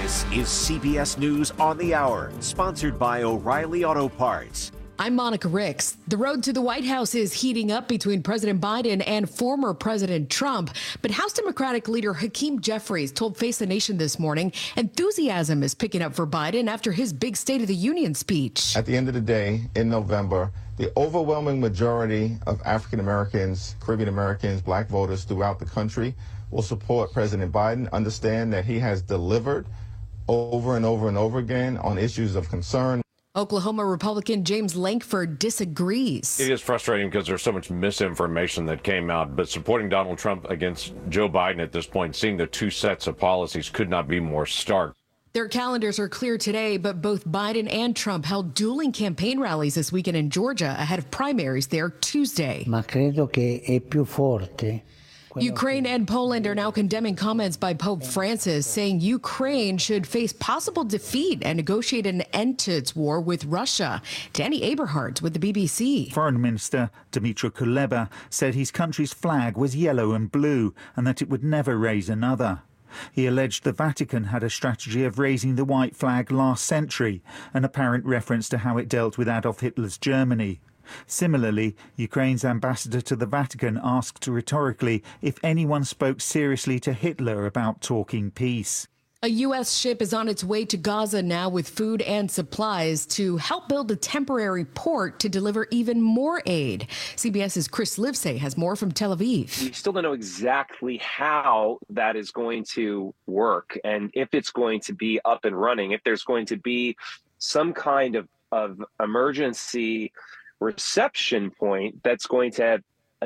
This is CBS News on the Hour, sponsored by O'Reilly Auto Parts. I'm Monica Ricks. The road to the White House is heating up between President Biden and former President Trump. But House Democratic leader Hakeem Jeffries told Face the Nation this morning enthusiasm is picking up for Biden after his big State of the Union speech. At the end of the day, in November, the overwhelming majority of African Americans, Caribbean Americans, black voters throughout the country will support President Biden, understand that he has delivered over and over and over again on issues of concern. Oklahoma Republican James Lankford disagrees. It is frustrating because there's so much misinformation that came out, but supporting Donald Trump against Joe Biden at this point, seeing the two sets of policies could not be more stark. Their calendars are clear today, but both Biden and Trump held dueling campaign rallies this weekend in Georgia ahead of primaries there Tuesday. Ma credo che è più forte. Ukraine and Poland are now condemning comments by Pope Francis, saying Ukraine should face possible defeat and negotiate an end to its war with Russia. Danny Aberhart with the BBC. Foreign Minister Dmytro Kuleba said his country's flag was yellow and blue and that it would never raise another. He alleged the Vatican had a strategy of raising the white flag last century, an apparent reference to how it dealt with Adolf Hitler's Germany. Similarly, Ukraine's ambassador to the Vatican asked rhetorically if anyone spoke seriously to Hitler about talking peace. A U.S. ship is on its way to Gaza now with food and supplies to help build a temporary port to deliver even more aid. CBS's Chris Livesay has more from Tel Aviv. We still don't know exactly how that is going to work and if it's going to be up and running, if there's going to be some kind of emergency reception point that's going to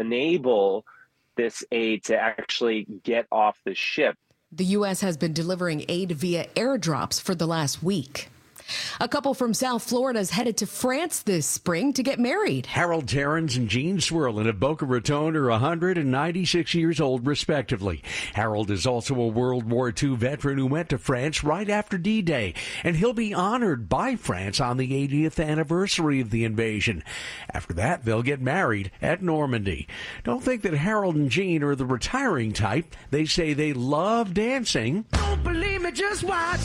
enable this aid to actually get off the ship. The U.S. has been delivering aid via airdrops for the last week. A couple from South Florida is headed to France this spring to get married. Harold Terrens and Jean Swirlin of Boca Raton are 100 and 96 years old, respectively. Harold is also a World War II veteran who went to France right after D-Day, and he'll be honored by France on the 80th anniversary of the invasion. After that, they'll get married at Normandy. Don't think that Harold and Jean are the retiring type. They say they love dancing. Don't believe me, just watch.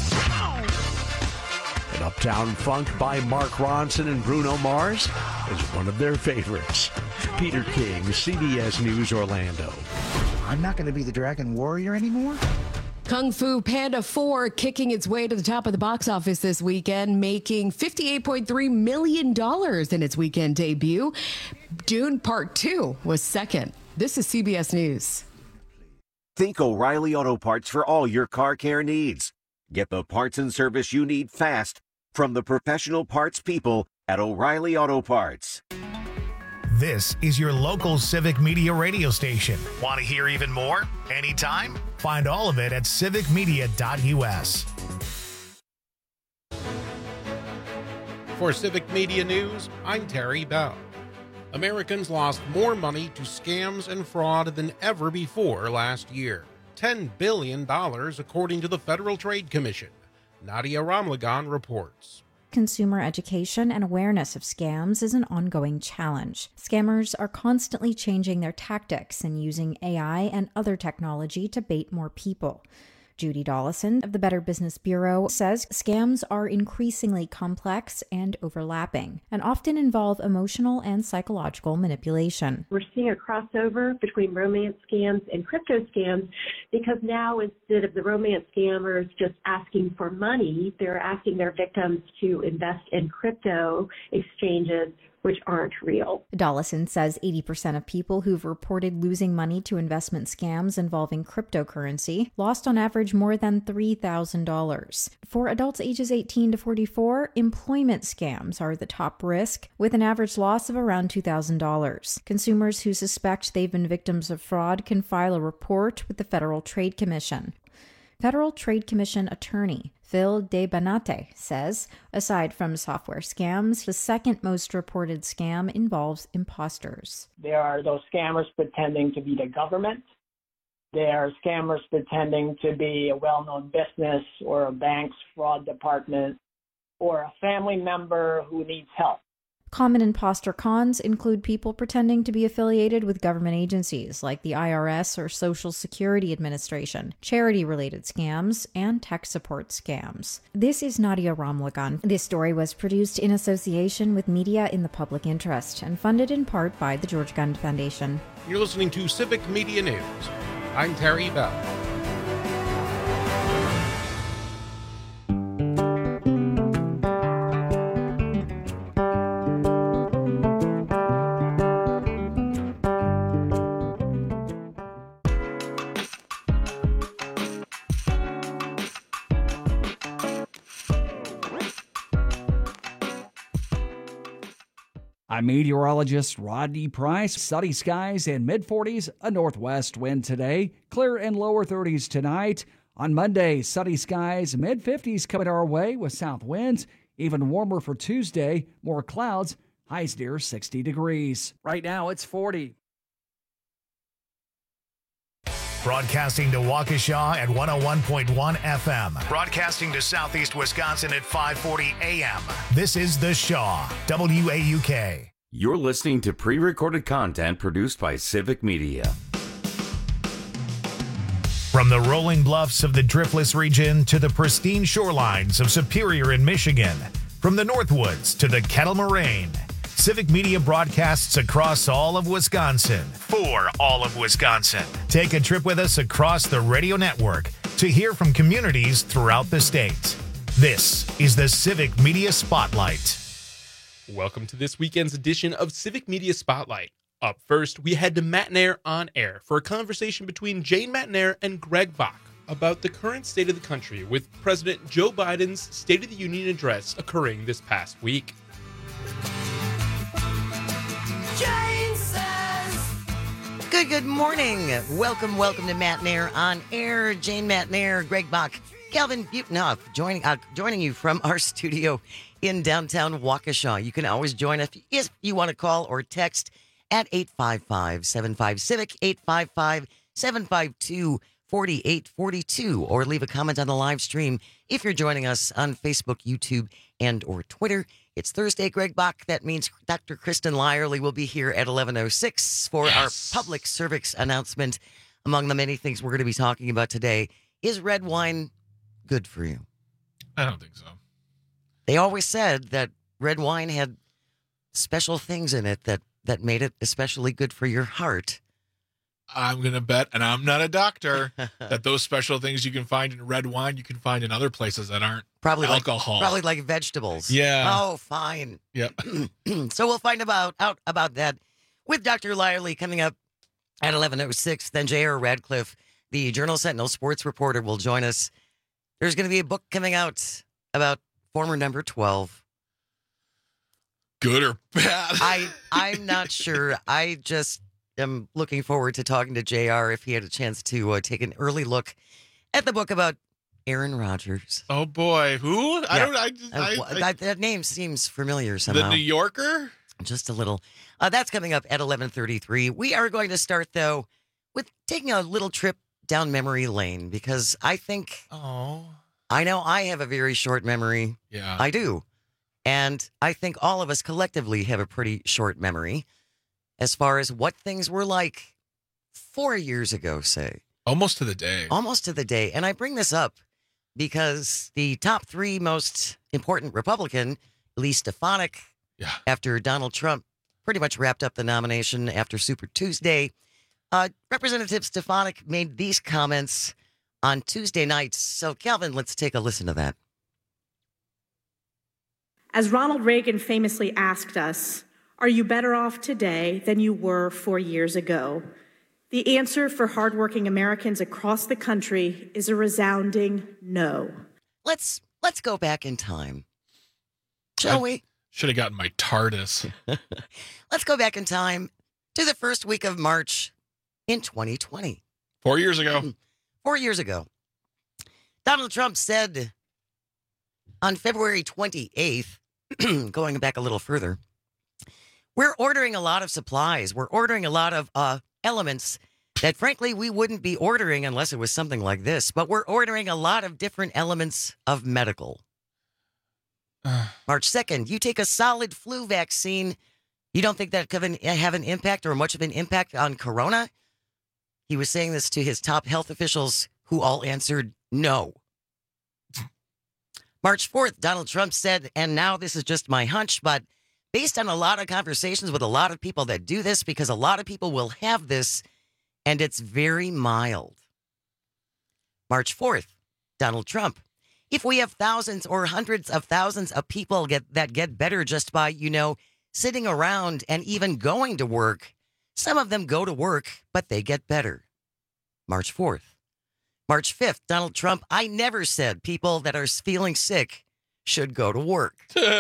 And Uptown Funk by Mark Ronson and Bruno Mars is one of their favorites. Peter King, CBS News, Orlando. I'm not going to be the Dragon Warrior anymore. Kung Fu Panda 4 kicking its way to the top of the box office this weekend, making $58.3 million in its weekend debut. Dune Part 2 was second. This is CBS News. Think O'Reilly Auto Parts for all your car care needs. Get the parts and service you need fast from the professional parts people at O'Reilly Auto Parts. This is your local Civic Media radio station. Want to hear even more? Anytime? Find all of it at civicmedia.us. For Civic Media News, I'm Terry Bell. Americans lost more money to scams and fraud than ever before last year. $10 billion, according to the Federal Trade Commission. Nadia Ramlagan reports. Consumer education and awareness of scams is an ongoing challenge. Scammers are constantly changing their tactics and using AI and other technology to bait more people. Judy Dollison of the Better Business Bureau says scams are increasingly complex and overlapping, and often involve emotional and psychological manipulation. We're seeing a crossover between romance scams and crypto scams because now instead of the romance scammers just asking for money, they're asking their victims to invest in crypto exchanges which aren't real. Dollison says 80% of people who've reported losing money to investment scams involving cryptocurrency lost on average more than $3,000. For adults ages 18 to 44, employment scams are the top risk, with an average loss of around $2,000. Consumers who suspect they've been victims of fraud can file a report with the Federal Trade Commission. Federal Trade Commission attorney Phil DeBanate says, aside from software scams, the second most reported scam involves imposters. There are those scammers pretending to be the government. There are scammers pretending to be a well-known business or a bank's fraud department or a family member who needs help. Common imposter cons include people pretending to be affiliated with government agencies like the IRS or Social Security Administration, charity-related scams, and tech support scams. This is Nadia Ramlagan. This story was produced in association with media in the public interest and funded in part by the George Gund Foundation. You're listening to Civic Media News. I'm Terry Bell. I'm meteorologist Rodney Price. Sunny skies in mid-40s, a northwest wind today. Clear and lower 30s tonight. On Monday, sunny skies, mid-50s coming our way with south winds. Even warmer for Tuesday, more clouds, highs near 60 degrees. Right now, it's 40. Broadcasting to Waukesha at 101.1 FM. Broadcasting to Southeast Wisconsin at 540 AM. This is The Shaw, WAUK. You're listening to pre-recorded content produced by Civic Media. From the rolling bluffs of the Driftless region to the pristine shorelines of Superior in Michigan, from the Northwoods to the Kettle Moraine, Civic Media broadcasts across all of Wisconsin for all of Wisconsin. Take a trip with us across the radio network to hear from communities throughout the state. This is the Civic Media Spotlight. Welcome to this weekend's edition of Civic Media Spotlight. Up first, we head to Matnair on Air for a conversation between Jane Matnair and Greg Bach about the current state of the country with President Joe Biden's State of the Union address occurring this past week. Jane says. Good morning. Welcome to Matnair on Air. Jane Matnair, Greg Bach, Calvin Butenhoff joining you from our studio in downtown Waukesha. You can always join us if you want to call or text at 855-75-CIVIC, 855-752-4842, or leave a comment on the live stream if you're joining us on Facebook, YouTube, and or Twitter. It's Thursday, Greg Bach. That means Dr. Kristen Lyerly will be here at 11:06 for our public service announcement. Among the many things we're going to be talking about today, is red wine good for you? I don't think so. They always said that red wine had special things in it that made it especially good for your heart. I'm going to bet, and I'm not a doctor, that those special things you can find in red wine, you can find in other places that aren't probably alcohol. Probably like vegetables. Yeah. Oh, fine. Yep. So we'll find out about that with Dr. Lyerly coming up at 11:06. Then J.R. Radcliffe, the Journal Sentinel sports reporter, will join us. There's going to be a book coming out about former number 12. Good or bad? I'm not sure. I just am looking forward to talking to JR if he had a chance to take an early look at the book about Aaron Rodgers. Oh boy, who? Yeah. That name seems familiar somehow. The New Yorker? Just a little. That's coming up at 11:33. We are going to start though with taking a little trip down memory lane because I think. Oh. I know I have a very short memory. Yeah. I do. And I think all of us collectively have a pretty short memory as far as what things were like 4 years ago, say. Almost to the day. Almost to the day. And I bring this up because the top three most important Republican, Lee Stefanik, after Donald Trump pretty much wrapped up the nomination after Super Tuesday, Representative Stefanik made these comments on Tuesday nights. So, Calvin, let's take a listen to that. As Ronald Reagan famously asked us, are you better off today than you were 4 years ago? The answer for hardworking Americans across the country is a resounding no. Let's go back in time, shall we? Should have gotten my TARDIS. Let's go back in time to the first week of March in 2020. 4 years ago. 4 years ago. Donald Trump said on February 28th, going back a little further, we're ordering a lot of supplies. We're ordering a lot of elements that, frankly, we wouldn't be ordering unless it was something like this. But we're ordering a lot of different elements of medical. March 2nd, you take a solid flu vaccine. You don't think that could have an impact or much of an impact on corona? He was saying this to his top health officials who all answered no. March 4th, Donald Trump said, and now this is just my hunch, but based on a lot of conversations with a lot of people that do this, because a lot of people will have this, and it's very mild. March 4th, Donald Trump. If we have thousands or hundreds of thousands of people that get better just by, sitting around and even going to work, some of them go to work, but they get better. March 4th. March 5th, Donald Trump. I never said people that are feeling sick should go to work.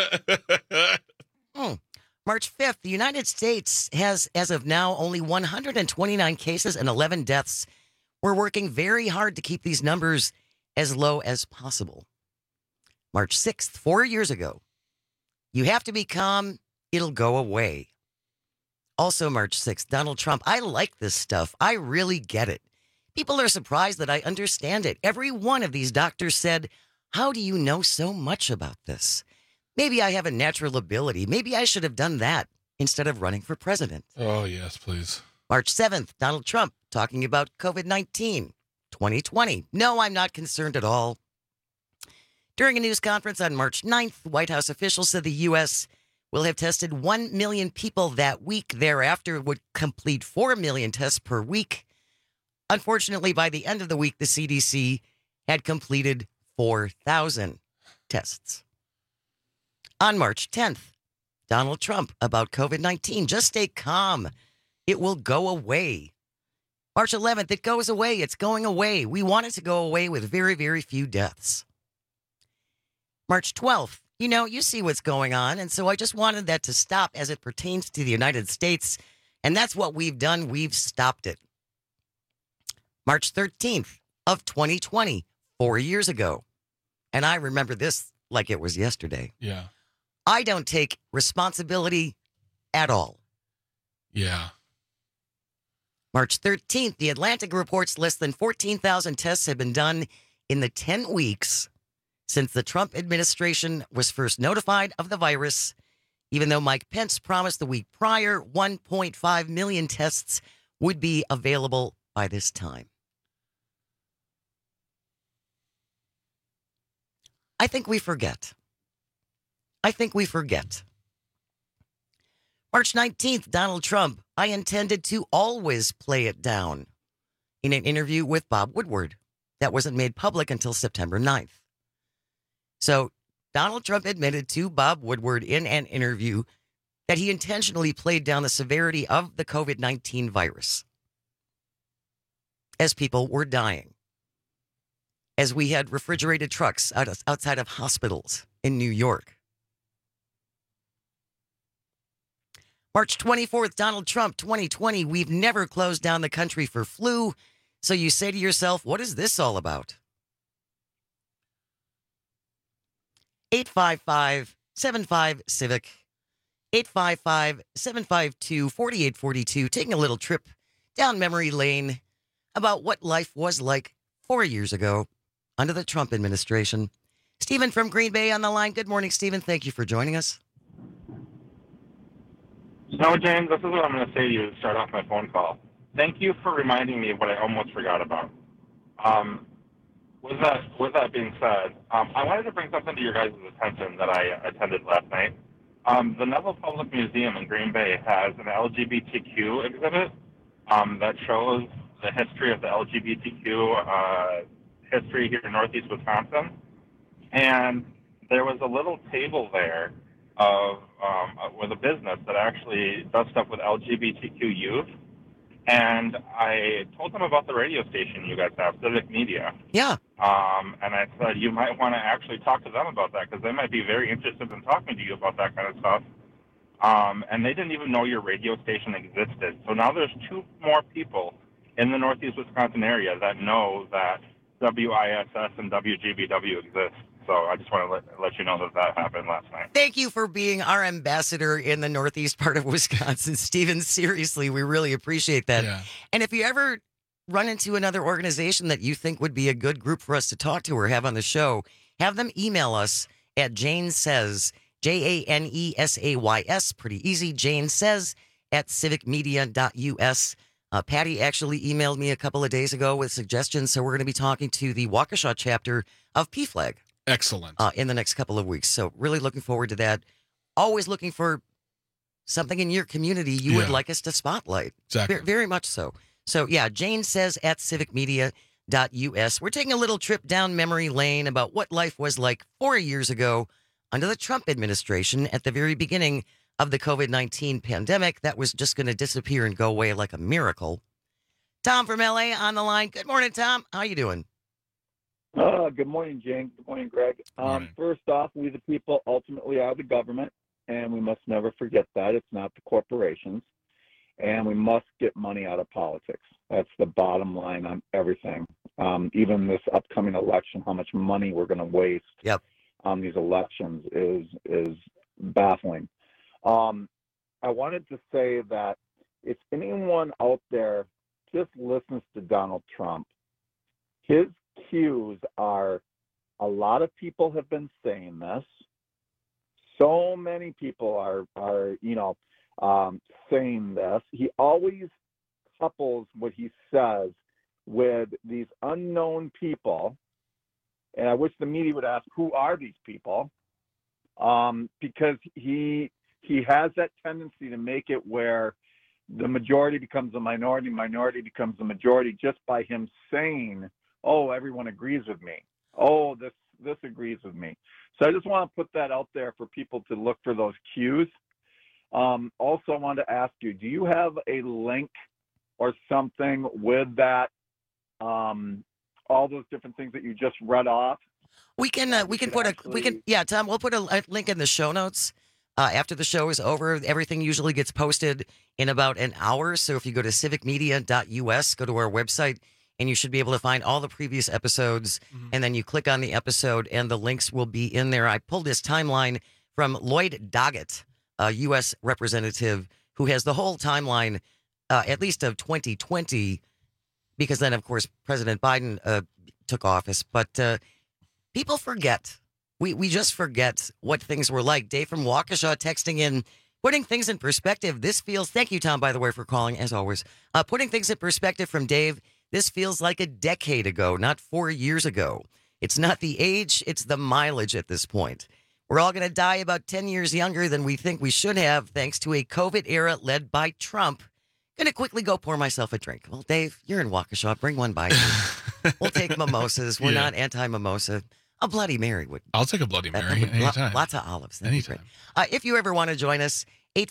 March 5th, the United States has, as of now, only 129 cases and 11 deaths. We're working very hard to keep these numbers as low as possible. March 6th, 4 years ago. You have to be calm. It'll go away. Also March 6th, Donald Trump. I like this stuff. I really get it. People are surprised that I understand it. Every one of these doctors said, how do you know so much about this? Maybe I have a natural ability. Maybe I should have done that instead of running for president. Oh, yes, please. March 7th, Donald Trump talking about COVID-19, 2020. No, I'm not concerned at all. During a news conference on March 9th, White House officials said the U.S. will have tested 1 million people that week. Thereafter, would complete 4 million tests per week. Unfortunately, by the end of the week, the CDC had completed 4,000 tests. On March 10th, Donald Trump about COVID-19. Just stay calm. It will go away. March 11th, it goes away. It's going away. We want it to go away with very, very few deaths. March 12th, you see what's going on. And so I just wanted that to stop as it pertains to the United States. And that's what we've done. We've stopped it. March 13th of 2020, 4 years ago. And I remember this like it was yesterday. Yeah. I don't take responsibility at all. Yeah. March 13th, The Atlantic reports less than 14,000 tests have been done in the 10 weeks since the Trump administration was first notified of the virus, even though Mike Pence promised the week prior 1.5 million tests would be available by this time. I think we forget. March 19th, Donald Trump. I intended to always play it down in an interview with Bob Woodward that wasn't made public until September 9th. So Donald Trump admitted to Bob Woodward in an interview that he intentionally played down the severity of the COVID-19 virus as people were dying, as we had refrigerated trucks outside of hospitals in New York. March 24th, Donald Trump, 2020. We've never closed down the country for flu. So you say to yourself, what is this all about? 855-75-CIVIC. 855-752-4842. Taking a little trip down memory lane about what life was like 4 years ago under the Trump administration. Stephen from Green Bay on the line. Good morning, Stephen. Thank you for joining us. So, James, this is what I'm going to say to you to start off my phone call. Thank you for reminding me of what I almost forgot about. With that being said, I wanted to bring something to your guys' attention that I attended last night. The Neville Public Museum in Green Bay has an LGBTQ exhibit that shows the history of the LGBTQ history here in Northeast Wisconsin. And there was a little table there with a business that actually does stuff with LGBTQ youth. And I told them about the radio station you guys have, Civic Media. Yeah. And I said, you might want to actually talk to them about that because they might be very interested in talking to you about that kind of stuff. And they didn't even know your radio station existed. So now there's 2 more people in the Northeast Wisconsin area that know that WISS and WGBW exist. So I just want to let you know that happened last night. Thank you for being our ambassador in the northeast part of Wisconsin, Stephen. Seriously, we really appreciate that. Yeah. And if you ever run into another organization that you think would be a good group for us to talk to or have on the show, have them email us at Jane Says, JANESAYS, pretty easy, Jane Says at civicmedia.us. Patty actually emailed me a couple of days ago with suggestions, so we're going to be talking to the Waukesha chapter of PFLAG. Excellent. In the next couple of weeks. So really looking forward to that. Always looking for something in your community you would like us to spotlight. Exactly. Very much so. So, yeah, Jane Says at civicmedia.us. We're taking a little trip down memory lane about what life was like 4 years ago under the Trump administration at the very beginning of the COVID-19 pandemic that was just going to disappear and go away like a miracle. Tom from LA on the line. Good morning, Tom. How you doing? Good morning, Jane. Good morning, Greg. First off, we the people ultimately are the government, and we must never forget that. It's not the corporations, and we must get money out of politics. That's the bottom line on everything. Even this upcoming election, how much money we're going to waste on these elections is baffling. I wanted to say that if anyone out there just listens to Donald Trump, his cues are, a lot of people have been saying this. So many people are saying this. He always couples what he says with these unknown people. And I wish the media would ask, who are these people? Because he has that tendency to make it where the majority becomes the minority becomes the majority just by him saying, oh, everyone agrees with me. Oh, this agrees with me. So I just want to put that out there for people to look for those cues. Also, I wanted to ask you, do you have a link or something with that, all those different things that you just read off? Tom, we'll put a link in the show notes. After the show is over, everything usually gets posted in about an hour. So if you go to civicmedia.us, go to our website, and you should be able to find all the previous episodes. And then you click on the episode, and the links will be in there. I pulled this timeline from Lloyd Doggett, a U.S. representative who has the whole timeline, at least of 2020, because then, of course, President Biden took office. But people forget. We just forget what things were like. Dave from Waukesha texting in, putting things in perspective. Thank you, Tom, by the way, for calling, as always. Putting things in perspective from Dave, this feels like a decade ago, not 4 years ago. It's not the age, it's the mileage at this point. We're all going to die about 10 years younger than we think we should have, thanks to a COVID era led by Trump. Going to quickly go pour myself a drink. Well, Dave, you're in Waukesha. Bring one by you. We'll take mimosas. We're not anti-mimosa. A Bloody Mary would. I'll take a Bloody Mary anytime. Lots of olives. Anytime. If you ever want to join us,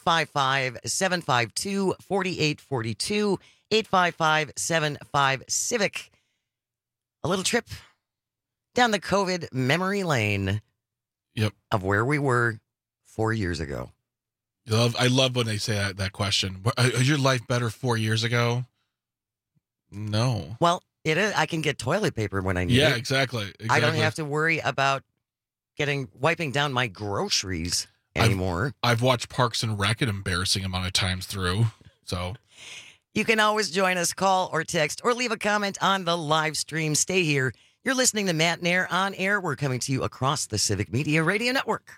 855-752-4842, 855-75-CIVIC. A little trip down the COVID memory lane of where we were 4 years ago. I love when they say that question. Is your life better 4 years ago? No. Well, it is. I can get toilet paper when I need it. Yeah, exactly. I don't have to worry about wiping down my groceries anymore. I've watched Parks and Rec an embarrassing amount of times through. So you can always join us, call or text, or leave a comment on the live stream. Stay here. You're listening to Matt Nair on air. We're coming to you across the Civic Media Radio Network.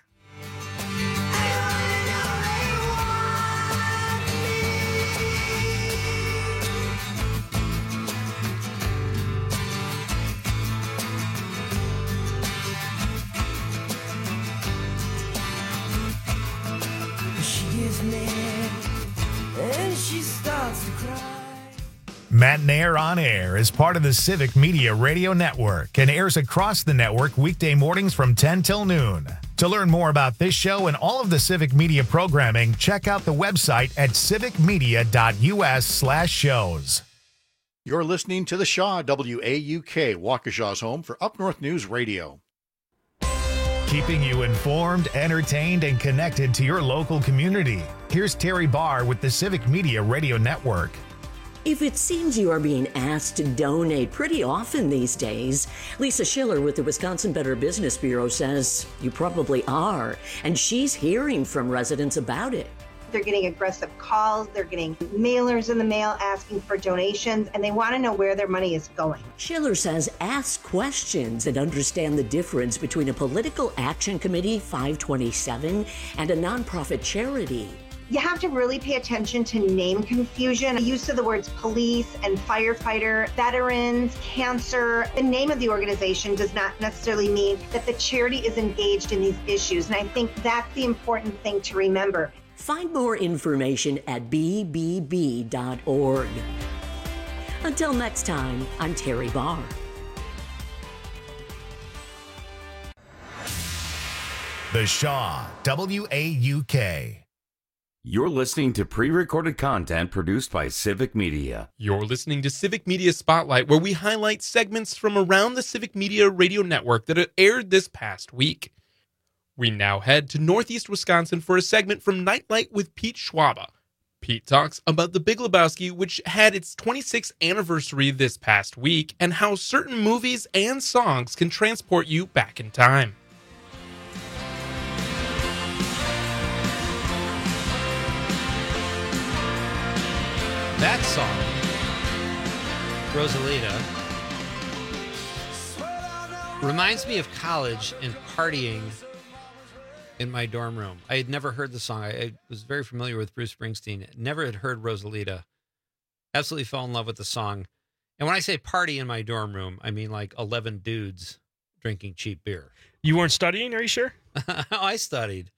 Matt Nair on Air is part of the Civic Media Radio Network and airs across the network weekday mornings from 10 till noon. To learn more about this show and all of the Civic Media programming, check out the website at civicmedia.us/shows. You're listening to the Shaw, WAUK, Waukesha's home for Up North News Radio. Keeping you informed, entertained, and connected to your local community. Here's Terry Barr with the Civic Media Radio Network. If it seems you are being asked to donate pretty often these days, Lisa Schiller with the Wisconsin Better Business Bureau says you probably are, and she's hearing from residents about it. They're getting aggressive calls. They're getting mailers in the mail asking for donations, and they want to know where their money is going. Schiller says ask questions and understand the difference between a political action committee, 527, and a nonprofit charity. You have to really pay attention to name confusion. The use of the words police and firefighter, veterans, cancer. The name of the organization does not necessarily mean that the charity is engaged in these issues. And I think that's the important thing to remember. Find more information at bbb.org. Until next time, I'm Terry Barr. The Shaw, WAUK. You're listening to pre-recorded content produced by Civic Media. You're listening to Civic Media Spotlight, where we highlight segments from around the Civic Media radio network that have aired this past week. We now head to Northeast Wisconsin for a segment from Nightlight with Pete Schwaba. Pete talks about The Big Lebowski, which had its 26th anniversary this past week, and how certain movies and songs can transport you back in time. That song, Rosalita, reminds me of college and partying in my dorm room. I had never heard the song. I was very familiar with Bruce Springsteen. Never had heard Rosalita. Absolutely fell in love with the song. And when I say party in my dorm room, I mean like 11 dudes drinking cheap beer. You weren't studying, are you sure? I studied.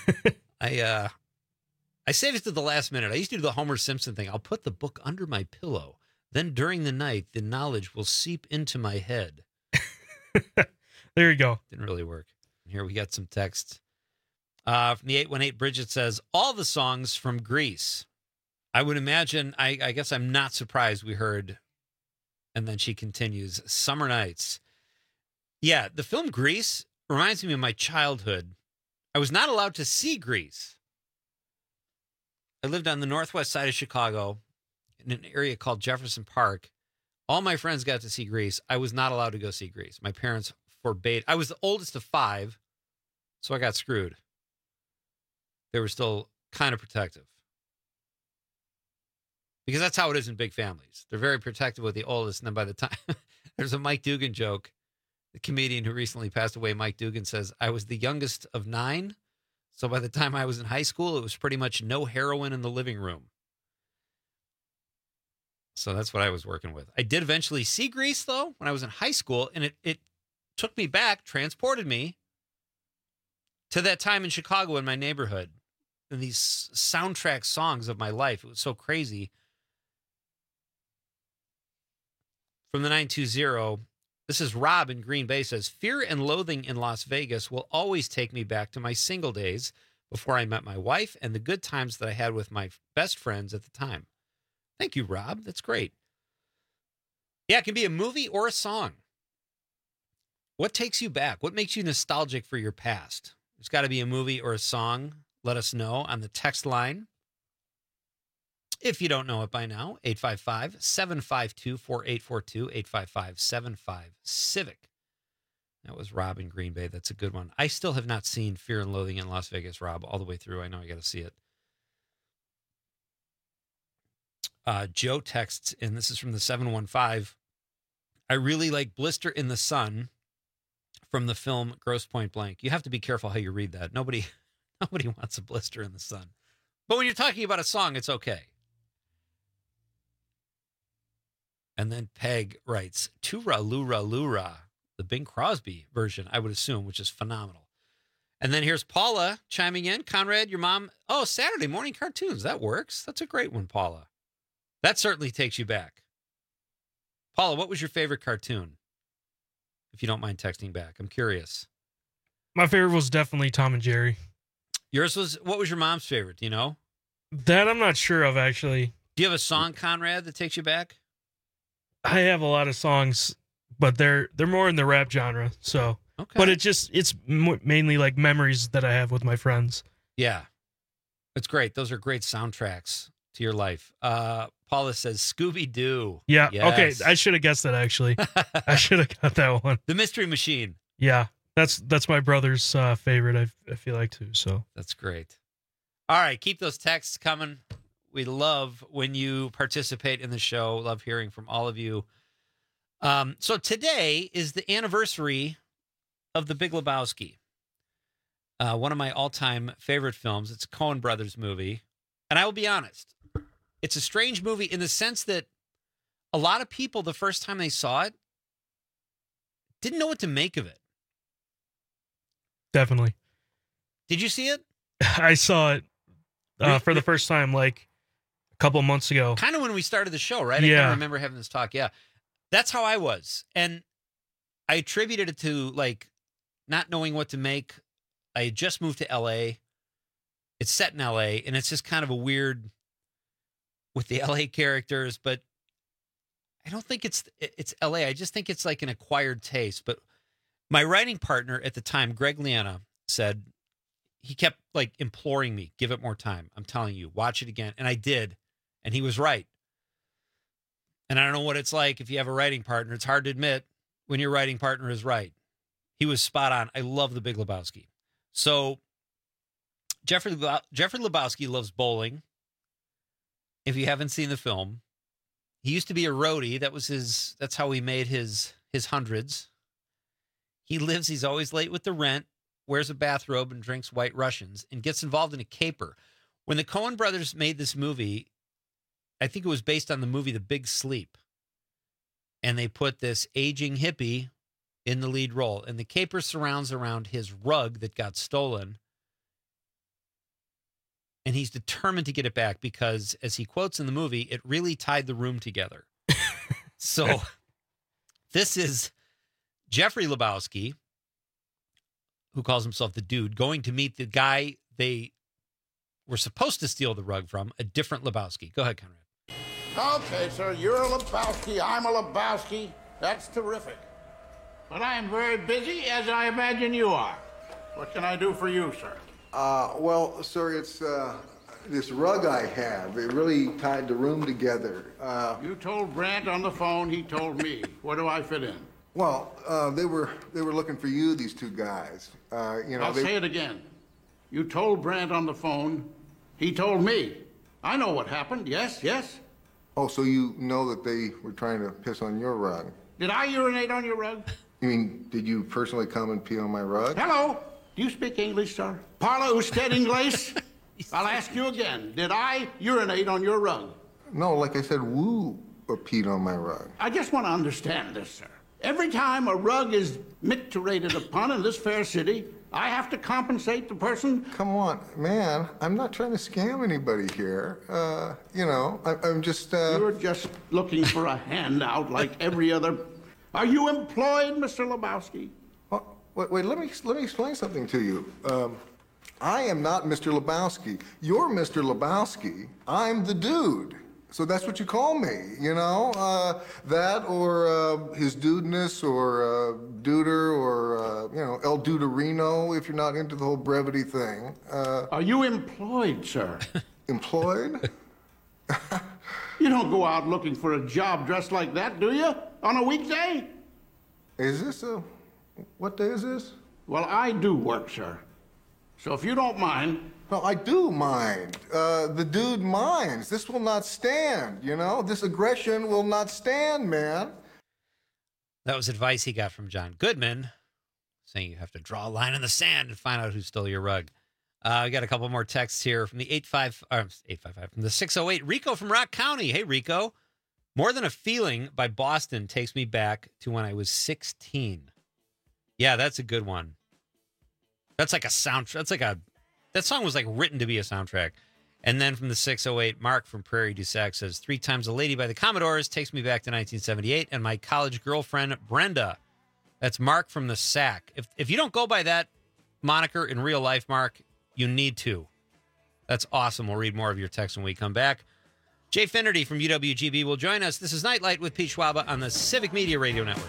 I saved it to the last minute. I used to do the Homer Simpson thing. I'll put the book under my pillow. Then during the night, the knowledge will seep into my head. There you go. Didn't really work. Here we got some texts. From the 818, Bridget says, all the songs from Grease. I would imagine, I guess I'm not surprised we heard, and then she continues, Summer Nights. Yeah, the film Grease reminds me of my childhood. I was not allowed to see Grease. I lived on the northwest side of Chicago in an area called Jefferson Park. All my friends got to see Grease. I was not allowed to go see Grease. My parents forbade. I was the oldest of 5, so I got screwed. They were still kind of protective. Because that's how it is in big families. They're very protective with the oldest, and then by the time... There's a Mike Dugan joke. The comedian who recently passed away, Mike Dugan, says, I was the youngest of 9. So by the time I was in high school, it was pretty much no heroin in the living room. So that's what I was working with. I did eventually see Grease, though, when I was in high school, and it took me back, transported me to that time in Chicago in my neighborhood, and these soundtrack songs of my life. It was so crazy. From the 920, this is Rob in Green Bay, says, Fear and Loathing in Las Vegas will always take me back to my single days before I met my wife and the good times that I had with my best friends at the time. Thank you, Rob. That's great. Yeah, it can be a movie or a song. What takes you back? What makes you nostalgic for your past? There's got to be a movie or a song. Let us know on the text line. If you don't know it by now, 855-752-4842, 855-75-CIVIC. That was Rob in Green Bay. That's a good one. I still have not seen Fear and Loathing in Las Vegas, Rob, all the way through. I know I got to see it. Joe texts, and this is from the 715. I really like Blister in the Sun from the film Grosse Pointe Blank. You have to be careful how you read that. Nobody wants a blister in the sun. But when you're talking about a song, it's okay. And then Peg writes, Tura Lura Lura, the Bing Crosby version, I would assume, which is phenomenal. And then here's Paula chiming in. Conrad, your mom, Saturday morning cartoons. That works. That's a great one, Paula. That certainly takes you back. Paula, what was your favorite cartoon? If you don't mind texting back. I'm curious. My favorite was definitely Tom and Jerry. What was your mom's favorite? Do you know? That I'm not sure of, actually. Do you have a song, Conrad, that takes you back? I have a lot of songs, but they're more in the rap genre. So, okay. But it's mainly like memories that I have with my friends. Yeah, it's great. Those are great soundtracks to your life. Paula says Scooby-Doo. Yeah. Yes. Okay. I should have guessed that, actually. I should have got that one. The Mystery Machine. Yeah. That's my brother's favorite. I feel like too. So that's great. All right, keep those texts coming. We love when you participate in the show. Love hearing from all of you. So today is the anniversary of The Big Lebowski. One of my all-time favorite films. It's a Coen Brothers movie. And I will be honest, it's a strange movie in the sense that a lot of people, the first time they saw it, didn't know what to make of it. Definitely. Did you see it? I saw it for the first time like a couple of months ago. Kind of when we started the show, right? I Yeah. kind of remember having this talk. Yeah. That's how I was. And I attributed it to like not knowing what to make. I had just moved to LA. It's set in LA, and it's just kind of a weird with the LA characters, but I don't think it's LA. I just think it's like an acquired taste. But my writing partner at the time, Greg Liana, said he kept like imploring me, give it more time. I'm telling you, watch it again. And I did. And he was right. And I don't know what it's like if you have a writing partner. It's hard to admit when your writing partner is right. He was spot on. I love The Big Lebowski. So Jeffrey Lebowski loves bowling. If you haven't seen the film, he used to be a roadie. That's how he made his hundreds. He's always late with the rent, wears a bathrobe and drinks White Russians, and gets involved in a caper. When the Coen brothers made this movie, I think it was based on the movie The Big Sleep. And they put this aging hippie in the lead role. And the caper surrounds around his rug that got stolen. And he's determined to get it back because, as he quotes in the movie, it really tied the room together. So this is Jeffrey Lebowski, who calls himself the Dude, going to meet the guy they were supposed to steal the rug from, a different Lebowski. Go ahead, Conrad. Okay, sir, you're a Lebowski, I'm a Lebowski. That's terrific. But I am very busy, as I imagine you are. What can I do for you, sir? Well, sir, it's this rug I have. It really tied the room together. You told Brandt on the phone, he told me. Where do I fit in? Well, they were looking for you, these two guys. I'll say it again. You told Brandt on the phone, he told me. I know what happened, yes? Oh, so you know that they were trying to piss on your rug? Did I urinate on your rug? You mean, did you personally come and pee on my rug? Hello? Do you speak English, sir? Parla usted inglés? I'll ask you again. Did I urinate on your rug? No, like I said, Wu peed on my rug. I just want to understand this, sir. Every time a rug is micturated upon in this fair city, I have to compensate the person. Come on, man. I'm not trying to scam anybody here. I'm just... You're just looking for a handout like every other... Are you employed, Mr. Lebowski? Wait, let me explain something to you. I am not Mr. Lebowski. You're Mr. Lebowski. I'm the Dude. So that's what you call me, that or his dudeness or Duder or, El Duderino if you're not into the whole brevity thing. Are you employed, sir? Employed? You don't go out looking for a job dressed like that, do you? On a weekday? What day is this? Well, I do work, sir. So if you don't mind... No, I do mind. The Dude minds. This will not stand, This aggression will not stand, man. That was advice he got from John Goodman, saying you have to draw a line in the sand and find out who stole your rug. We got a couple more texts here from the 855 from the 608. Rico from Rock County. Hey, Rico. More Than a Feeling by Boston takes me back to when I was 16. Yeah, that's a good one. That's like a soundtrack. That song was like written to be a soundtrack. And then from the 608, Mark from Prairie du Sac says, 3 Times a Lady by the Commodores takes me back to 1978 and my college girlfriend, Brenda. That's Mark from the Sac. If you don't go by that moniker in real life, Mark, you need to. That's awesome. We'll read more of your text when we come back. Jay Finnerty from UWGB will join us. This is Nightlight with Pete Schwaba on the Civic Media Radio Network.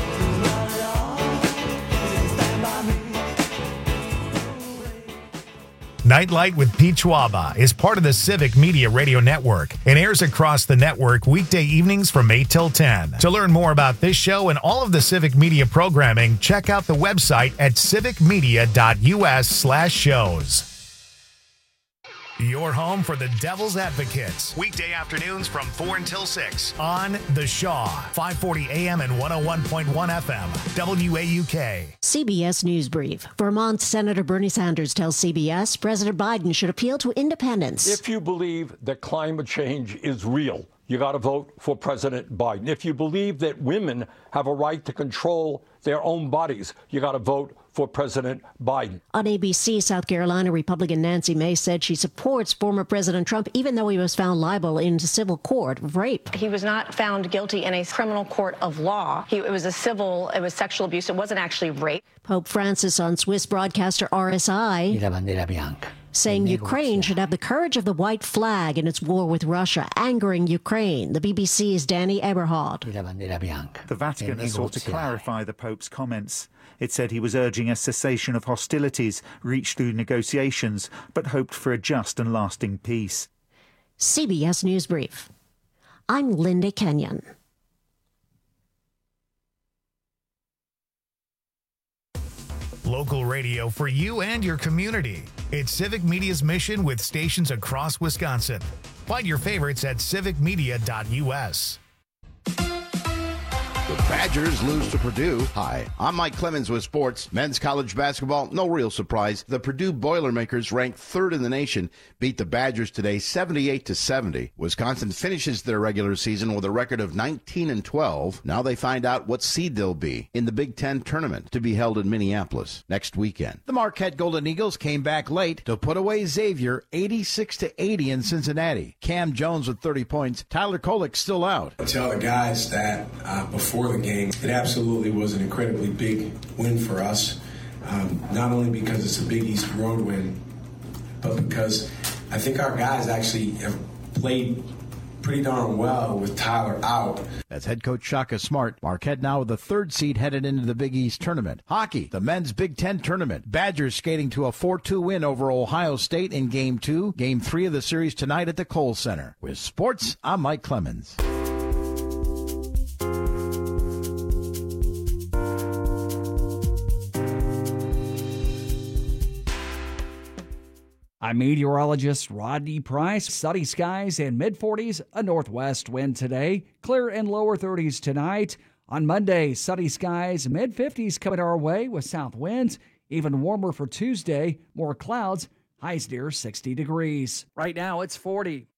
Nightlight with Pete Schwaba is part of the Civic Media Radio Network and airs across the network weekday evenings from 8 till 10. To learn more about this show and all of the Civic Media programming, check out the website at civicmedia.us/shows. Your home for the Devil's Advocates. Weekday afternoons from 4 until 6 on The Shaw, 540 AM and 101.1 FM, WAUK. CBS News Brief. Vermont Senator Bernie Sanders tells CBS President Biden should appeal to independents. If you believe that climate change is real, you got to vote for President Biden. If you believe that women have a right to control their own bodies, you got to vote for President Biden. On ABC, South Carolina Republican Nancy Mace said she supports former President Trump, even though he was found liable in civil court of rape. He was not found guilty in a criminal court of law. It was sexual abuse. It wasn't actually rape. Pope Francis on Swiss broadcaster RSI saying Ukraine should have the courage of the white flag in its war with Russia, angering Ukraine. The BBC's Danny Eberhard. The Vatican has sought to clarify the Pope's comments. It said he was urging a cessation of hostilities reached through negotiations, but hoped for a just and lasting peace. CBS News Brief. I'm Linda Kenyon. Local radio for you and your community. It's Civic Media's mission with stations across Wisconsin. Find your favorites at civicmedia.us. The Badgers lose to Purdue. Hi, I'm Mike Clemens with sports. Men's college basketball, no real surprise. The Purdue Boilermakers, ranked third in the nation, beat the Badgers today 78-70. Wisconsin finishes their regular season with a record of 19-12. Now they find out what seed they'll be in the Big Ten tournament to be held in Minneapolis next weekend. The Marquette Golden Eagles came back late to put away Xavier 86-80 in Cincinnati. Cam Jones with 30 points. Tyler Kolek's still out. I tell the guys that before the game, it absolutely was an incredibly big win for us, not only because it's a Big East road win, but because I think our guys actually have played pretty darn well with Tyler out. That's head coach Shaka Smart. Marquette now with the third seed headed into the Big East tournament. Hockey, the men's Big Ten tournament. Badgers skating to a 4-2 win over Ohio State in Game 2. Game 3 of the series tonight at the Kohl Center. With sports, I'm Mike Clemens. I'm meteorologist Rodney Price. Sunny skies and mid-40s, a northwest wind today. Clear and lower 30s tonight. On Monday, sunny skies, mid-50s coming our way with south winds. Even warmer for Tuesday, more clouds, highs near 60 degrees. Right now, it's 40.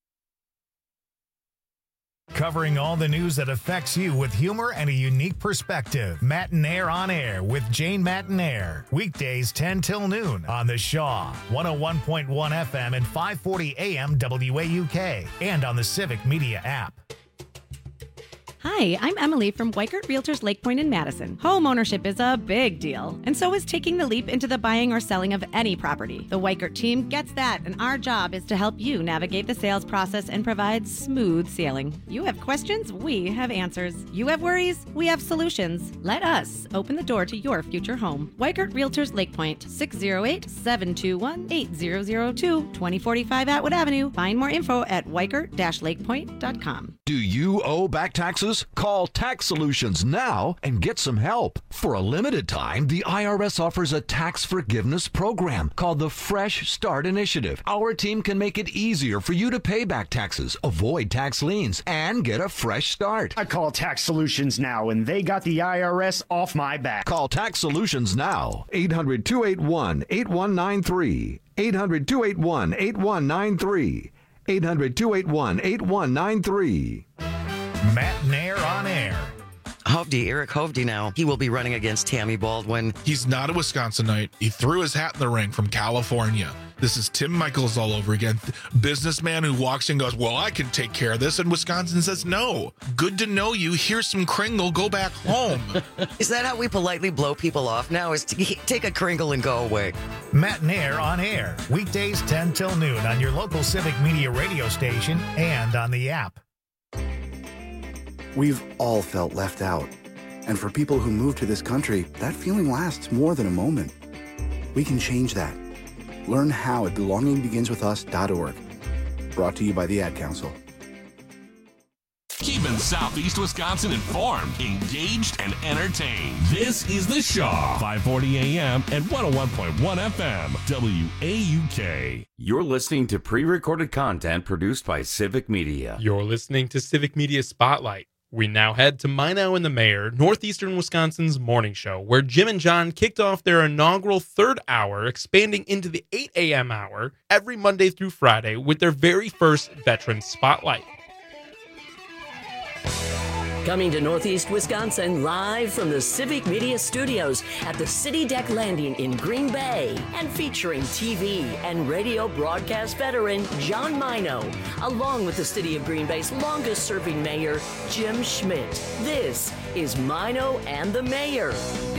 Covering all the news that affects you with humor and a unique perspective. Matinaire on Air with Jane Matinaire. Weekdays 10 till noon on The Shaw, 101.1 FM and 540 AM WAUK, and on the Civic Media app. Hi, I'm Emily from Weikert Realtors Lake Point in Madison. Home ownership is a big deal, and so is taking the leap into the buying or selling of any property. The Weikert team gets that, and our job is to help you navigate the sales process and provide smooth sailing. You have questions, we have answers. You have worries, we have solutions. Let us open the door to your future home. Weikert Realtors Lake Point, 608-721-8002, 2045 Atwood Avenue. Find more info at weikert-lakepoint.com. Do you owe back taxes? Call Tax Solutions now and get some help. For a limited time, the IRS offers a tax forgiveness program called the Fresh Start Initiative. Our team can make it easier for you to pay back taxes, avoid tax liens, and get a fresh start. I call Tax Solutions now, and they got the IRS off my back. Call Tax Solutions now. 800-281-8193. 800-281-8193. 800-281-8193. Matinaire on Air. Eric Hovde now. He will be running against Tammy Baldwin. He's not a Wisconsinite. He threw his hat in the ring from California. This is Tim Michaels all over again. Businessman who walks in and goes, well, I can take care of this. And Wisconsin says, no. Good to know you. Here's some Kringle. Go back home. Is that how we politely blow people off now? Is to take a Kringle and go away? Matinaire on Air. Weekdays 10 till noon on your local Civic Media radio station and on the app. We've all felt left out. And for people who move to this country, that feeling lasts more than a moment. We can change that. Learn how at belongingbeginswithus.org. Brought to you by the Ad Council. Keep keeping Southeast Wisconsin informed, engaged, and entertained. This is The Shaw, 540 AM and 101.1 FM, WAUK. You're listening to pre-recorded content produced by Civic Media. You're listening to Civic Media Spotlight. We now head to Mino and the Mayor, Northeastern Wisconsin's morning show, where Jim and John kicked off their inaugural third hour, expanding into the 8 a.m. hour every Monday through Friday with their very first Veteran Spotlight. Coming to Northeast Wisconsin live from the Civic Media Studios at the City Deck Landing in Green Bay, and featuring TV and radio broadcast veteran John Mino, along with the City of Green Bay's longest-serving mayor, Jim Schmidt. This is Mino and the Mayor.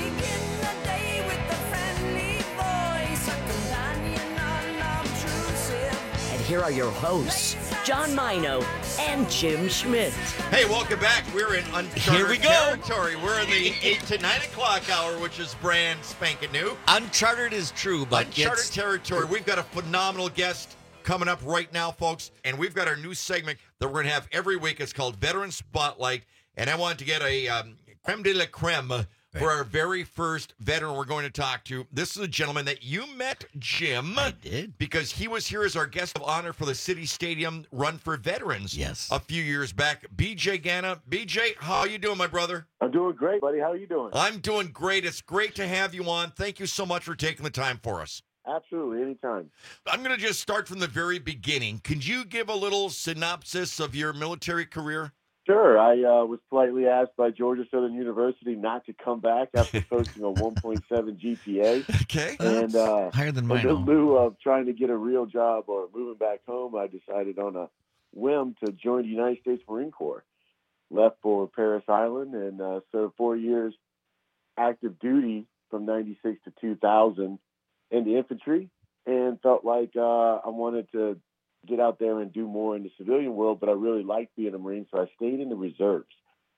And here are your hosts, John Mino and Jim Schmidt. Hey, welcome back. We're in Here we uncharted go. territory. We're in the 8 to 9 o'clock hour, which is brand spanking new. Uncharted is true, but Uncharted territory. We've got a phenomenal guest coming up right now, folks, and we've got our new segment that we're going to have every week. It's called Veteran Spotlight, and I wanted to get a creme de la creme for our very first veteran we're going to talk to. This is a gentleman that you met, Jim. I did. Because he was here as our guest of honor for the City Stadium Run for Veterans a few years back. BJ Ganna. BJ, how you doing, my brother? I'm doing great, buddy. How are you doing? I'm doing great. It's great to have you on. Thank you so much for taking the time for us. Absolutely, anytime. I'm going to just start from the very beginning. Could you give a little synopsis of your military career? Sure. I was politely asked by Georgia Southern University not to come back after posting a 1.7 GPA. Okay. And higher than mine. in lieu of trying to get a real job or moving back home, I decided on a whim to join the United States Marine Corps. Left for Paris Island and served 4 years active duty from 96 to 2000 in the infantry, and felt like I wanted to get out there and do more in the civilian world, but I really liked being a Marine, so I stayed in the reserves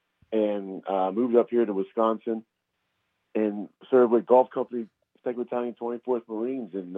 and moved up here to Wisconsin and served with Gulf Company, 2nd Battalion, 24th Marines. And,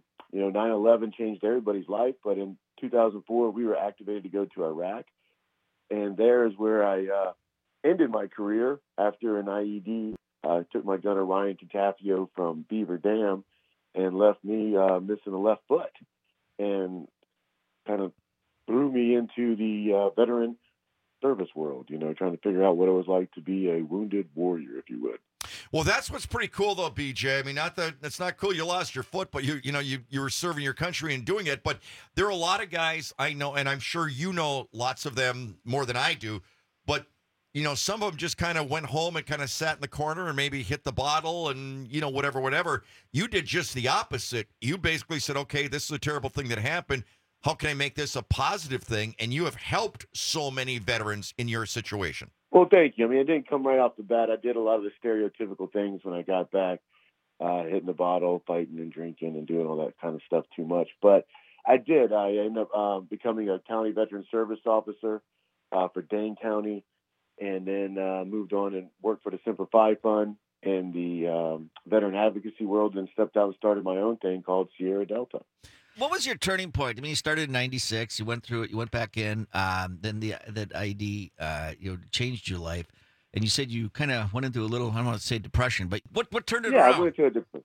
9/11 changed everybody's life, but in 2004, we were activated to go to Iraq. And there is where I ended my career after an IED. Took my gunner, Ryan Catafio, from Beaver Dam and left me missing a left foot. And kind of threw me into the veteran service world, trying to figure out what it was like to be a wounded warrior, if you would. Well, that's what's pretty cool, though, BJ. I mean, not that it's not cool you lost your foot, but you were serving your country and doing it. But there are a lot of guys I know, and I'm sure you know lots of them more than I do. But some of them just kind of went home and kind of sat in the corner and maybe hit the bottle and whatever. You did just the opposite. You basically said, "Okay, this is a terrible thing that happened. How can I make this a positive thing?" And you have helped so many veterans in your situation. Well, thank you. I mean, it didn't come right off the bat. I did a lot of the stereotypical things when I got back, hitting the bottle, fighting and drinking and doing all that kind of stuff too much. But I did. I ended up becoming a county veteran service officer for Dane County, and then moved on and worked for the Simplify Fund and the veteran advocacy world, and stepped out and started my own thing called Sierra Delta. What was your turning point? I mean, you started in '96. You went through it. You went back in. Then that ID, changed your life. And you said you kind of went into a little, I don't want to say depression, but what turned it around? Yeah, I went into a different.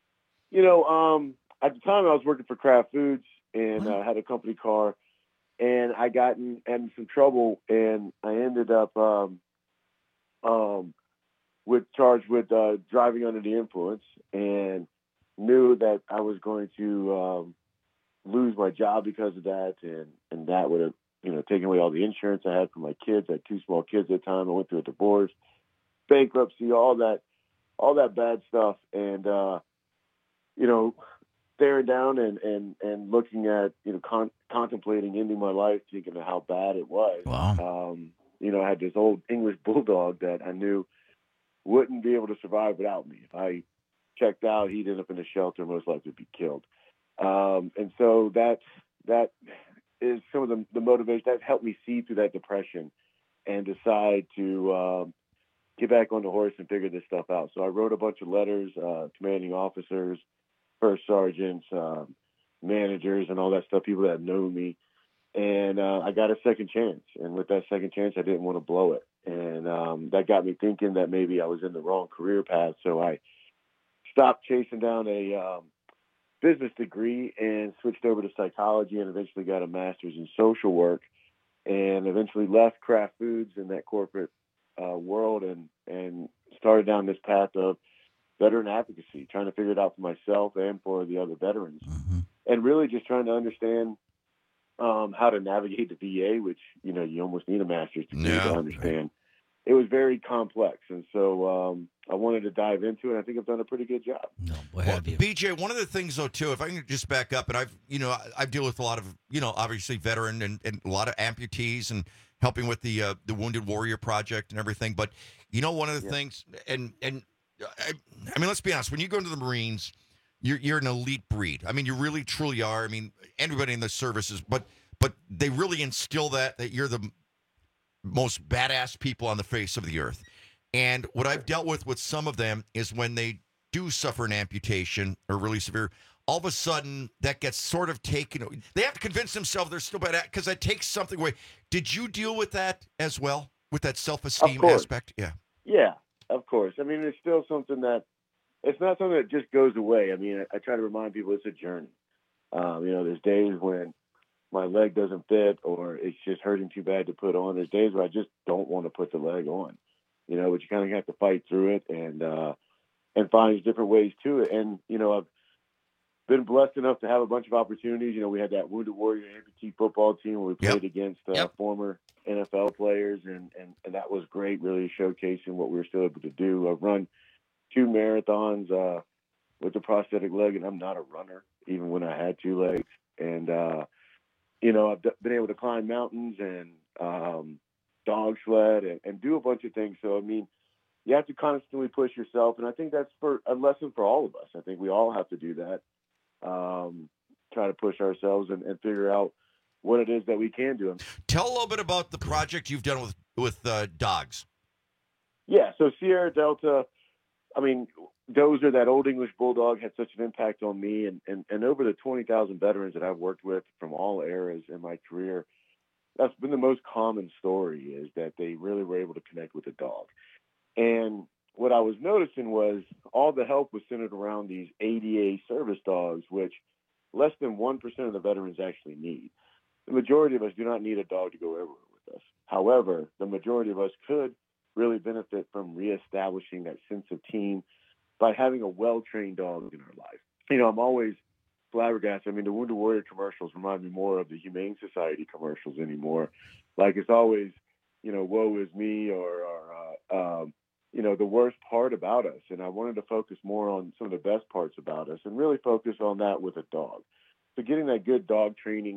At the time I was working for Kraft Foods and had a company car, and I got in some trouble, and I ended up charged with driving under the influence, and knew that I was going to lose my job because of that, and that would have, taken away all the insurance I had for my kids. I had 2 small kids at the time. I went through a divorce, bankruptcy, all that bad stuff, and staring down and looking at, contemplating ending my life, thinking of how bad it was. Wow. I had this old English bulldog that I knew wouldn't be able to survive without me. If I checked out, he'd end up in a shelter, most likely be killed. And so that is some of the motivation that helped me see through that depression and decide to get back on the horse and figure this stuff out. So I wrote a bunch of letters, commanding officers, first sergeants, managers, and all that stuff, people that have known me, And I got a second chance. And with that second chance, I didn't want to blow it. And that got me thinking that maybe I was in the wrong career path. So I stopped chasing down a business degree and switched over to psychology, and eventually got a master's in social work, and eventually left Kraft Foods in that corporate world and started down this path of veteran advocacy, trying to figure it out for myself and for the other veterans. And really just trying to understand how to navigate the VA, which, you almost need a master's degree to understand. Right. It was very complex. And so I wanted to dive into it. And I think I've done a pretty good job. BJ, one of the things, though, too, if I can just back up, and I deal with a lot of, obviously veteran and a lot of amputees and helping with the Wounded Warrior Project and everything. But, one of the things, and I mean, let's be honest, when you go into the Marines, you're an elite breed. I mean, you really, truly are. I mean, everybody in the services, but they really instill that you're the most badass people on the face of the earth. And what I've dealt with some of them is when they do suffer an amputation or really severe, all of a sudden that gets sort of taken. They have to convince themselves they're still badass because that takes something away. Did you deal with that as well, with that self-esteem aspect? Yeah. Yeah, of course. I mean, it's still something that, it's not something that just goes away. I mean, I try to remind people it's a journey. There's days when my leg doesn't fit or it's just hurting too bad to put on. There's days where I just don't want to put the leg on, but you kind of have to fight through it and find different ways to it. And, I've been blessed enough to have a bunch of opportunities. We had that Wounded Warrior amputee football team where we played against former NFL players, and that was great, really showcasing what we were still able to do. I've run 2 marathons with the prosthetic leg, and I'm not a runner, even when I had 2 legs. And, I've been able to climb mountains and dog sled and do a bunch of things. So, I mean, you have to constantly push yourself. And I think that's a lesson for all of us. I think we all have to do that, try to push ourselves and figure out what it is that we can do. Tell a little bit about the project you've done with dogs. Yeah, so Sierra Delta, I mean, Dozer, that old English bulldog, had such an impact on me. And over the 20,000 veterans that I've worked with from all eras in my career, that's been the most common story, is that they really were able to connect with a dog. And what I was noticing was all the help was centered around these ADA service dogs, which less than 1% of the veterans actually need. The majority of us do not need a dog to go everywhere with us. However, the majority of us could really benefit from reestablishing that sense of team by having a well-trained dog in our life. I'm always flabbergasted. I mean, the Wounded Warrior commercials remind me more of the Humane Society commercials anymore. Like, it's always, woe is me or the worst part about us. And I wanted to focus more on some of the best parts about us and really focus on that with a dog. So getting that good dog training,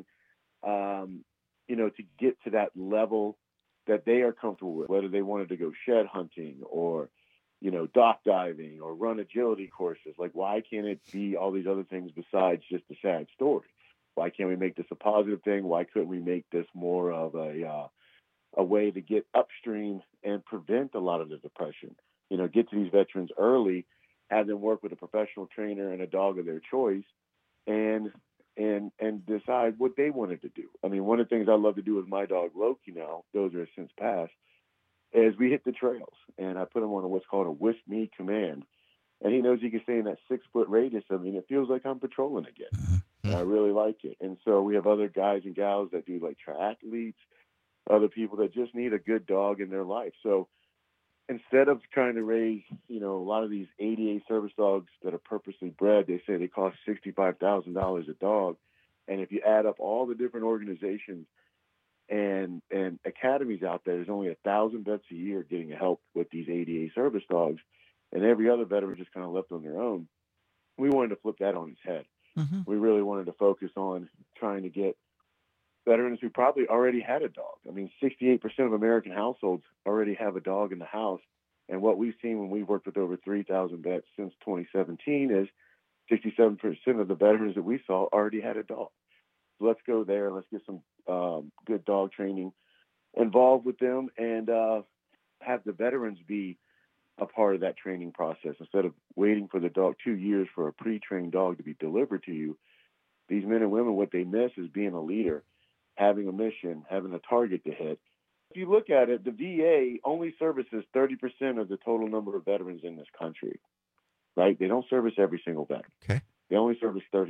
to get to that level that they are comfortable with, whether they wanted to go shed hunting or, dock diving or run agility courses. Like, why can't it be all these other things besides just a sad story? Why can't we make this a positive thing? Why couldn't we make this more of a way to get upstream and prevent a lot of the depression? Get to these veterans early, have them work with a professional trainer and a dog of their choice, and decide what they wanted to do. I mean, one of the things I love to do with my dog Loki now, those are since passed, is we hit the trails, and I put him on what's called a with me command, and he knows he can stay in that 6-foot radius of me, and it feels like I'm patrolling again. And I really like it. And so we have other guys and gals that do like triathletes, other people that just need a good dog in their life. So instead of trying to raise, a lot of these ADA service dogs that are purposely bred, they say they cost $65,000 a dog. And if you add up all the different organizations and academies out there's only 1,000 vets a year getting help with these ADA service dogs, and every other veteran just kind of left on their own. We wanted to flip that on its head. We really wanted to focus on trying to get veterans who probably already had a dog. I mean, 68% of American households already have a dog in the house. And what we've seen when we've worked with over 3,000 vets since 2017 is 67% of the veterans that we saw already had a dog. So let's go there. Let's get some good dog training involved with them and have the veterans be a part of that training process. Instead of waiting for the dog 2 years for a pre-trained dog to be delivered to you, these men and women, what they miss is being a leader having a mission, having a target to hit. If you look at it, the VA only services 30% of the total number of veterans in this country, right? They don't service every single veteran. Okay. They only service 30%.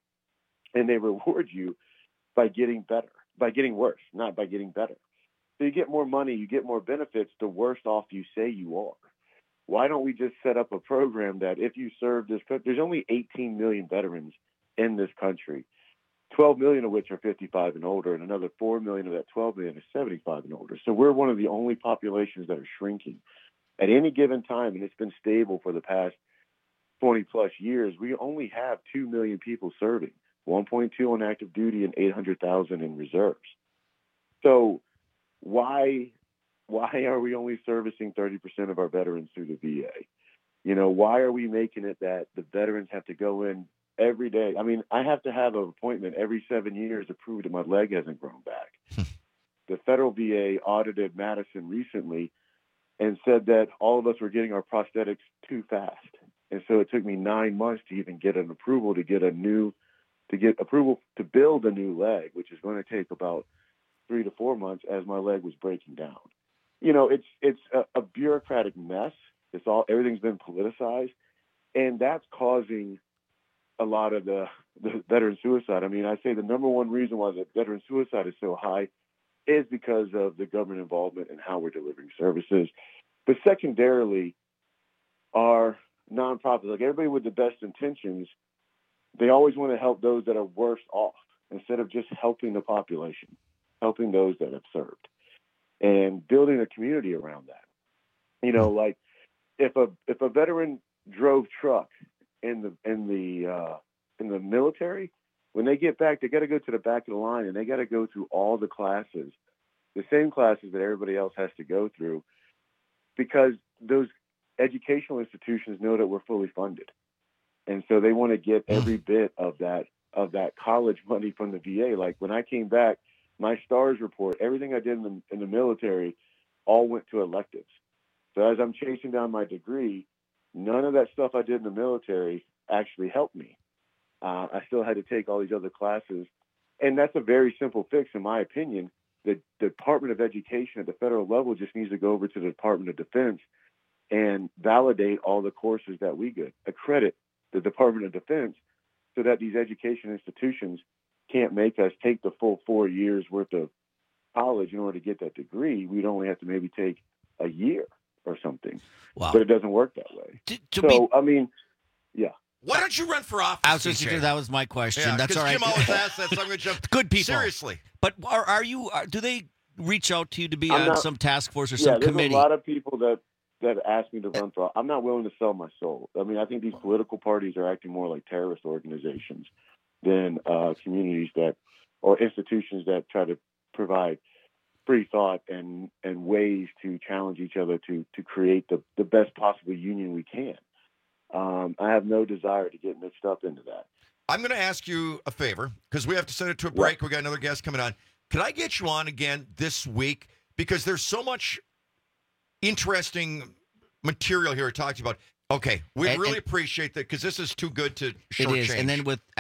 And they reward you by getting better, by getting worse, not by getting better. So you get more money, you get more benefits, the worse off you say you are. Why don't we just set up a program that if you serve this, there's only 18 million veterans in this country, 12 million of which are 55 and older, and another 4 million of that 12 million is 75 and older. So we're one of the only populations that are shrinking. At any given time, and it's been stable for the past 20 plus years, we only have 2 million people serving, 1.2 on active duty and 800,000 in reserves. So why are we only servicing 30% of our veterans through the VA? You know, why are we making it that the veterans have to go in every day? I mean, I have to have an appointment every 7 years to prove that my leg hasn't grown back. The federal VA audited Madison recently and said that all of us were getting our prosthetics too fast. And so it took me 9 months to even get an approval to get approval to build a new leg, which is going to take about 3 to 4 months as my leg was breaking down. You know, it's a bureaucratic mess. Everything's been politicized, and that's causing a lot of the veteran suicide. I mean, I say the number one reason why the veteran suicide is so high is because of the government involvement and how we're delivering services. But secondarily, our nonprofits, like everybody with the best intentions, they always want to help those that are worse off instead of just helping the population, helping those that have served, and building a community around that. You know, like if a veteran drove truck in the military, when they get back, they got to go to the back of the line and they got to go through all the classes, the same classes that everybody else has to go through, because those educational institutions know that we're fully funded. And so they want to get every bit of that college money from the VA. Like when I came back, my STARS report, everything I did in the military all went to electives. So as I'm chasing down my degree, none of that stuff I did in the military actually helped me. I still had to take all these other classes. And that's a very simple fix, in my opinion. The Department of Education at the federal level just needs to go over to the Department of Defense and validate all the courses that we get, accredit the Department of Defense, so that these education institutions can't make us take the full 4 years worth of college in order to get that degree. We'd only have to maybe take a year or something. Wow. But it doesn't work that way. I mean, yeah. Why don't you run for office? I was just thinking that was my question. Yeah, that's all right. Jim always asks that, so I'm going to jump. Good people. Seriously. But are you? Do they reach out to you to be on some task force or some there's committee? a lot of people that ask me to run for. I'm not willing to sell my soul. I mean, I think these political parties are acting more like terrorist organizations than communities or institutions that try to provide free thought and ways to challenge each other to create the best possible union we can. I have no desire to get mixed up into that. I'm going to ask you a favor because we have to send it to a break. We got another guest coming on. Could I get you on again this week? Because there's so much interesting material here to talk to you about. Okay, we really appreciate that because this is too good to shortchange. It is, and then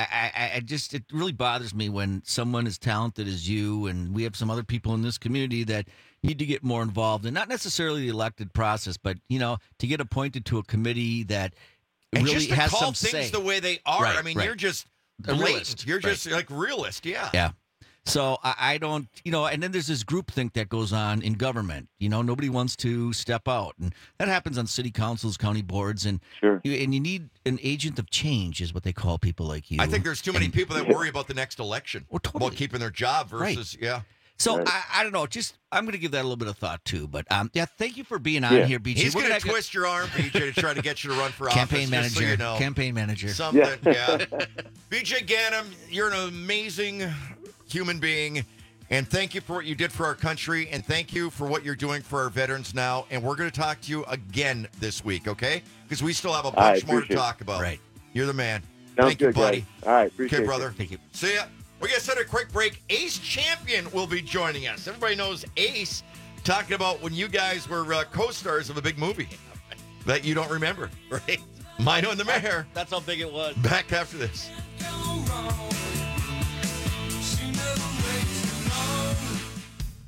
it really bothers me when someone as talented as you, and we have some other people in this community that need to get more involved, and not necessarily the elected process, but to get appointed to a committee that and really just to has call some things say. the way they are. Right, I mean, right. you're just A blatant. realist. You're just like realist. Yeah. Yeah. So I don't, and then there's this groupthink that goes on in government. Nobody wants to step out, and that happens on city councils, county boards, and you need an agent of change, is what they call people like you. I think there's too many people that worry about the next election, about keeping their job versus So I don't know. I'm going to give that a little bit of thought too. But thank you for being on here, BJ. He's going to twist your arm, BJ, to try to get you to run for campaign office. Manager. Just so you know. Campaign manager. Something. Yeah. BJ Ganem, you're an amazing human being, and thank you for what you did for our country, and thank you for what you're doing for our veterans now. And we're going to talk to you again this week, okay? Because we still have a bunch more to talk about. Right. You're the man. Sounds Thank you, good, buddy. guys. All right, appreciate okay, it. brother. Thank you. See ya. We're going to set a quick break. Ace Champion will be joining us. Everybody knows Ace, talking about when you guys were co-stars of a big movie that you don't remember, right? Mino and the Mayor. That's how big it was. Back after this.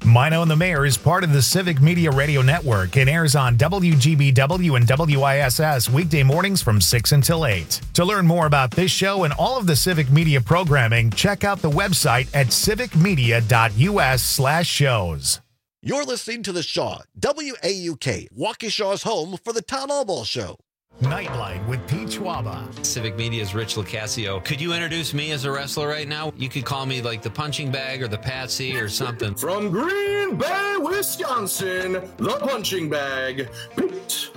Mino and the Mayor is part of the Civic Media Radio Network and airs on WGBW and WISS weekday mornings from 6 until 8. To learn more about this show and all of the Civic Media programming, check out the website at civicmedia.us/shows. You're listening to The Shaw, WAUK, Waukesha's home for the Town Hall Ball Show. Nightlight with Pete Schwaba. Civic Media's Rich Locascio. Could you introduce me as a wrestler right now? You could call me like the punching bag or the Patsy or something. From Green Bay, Wisconsin, the punching bag, Pete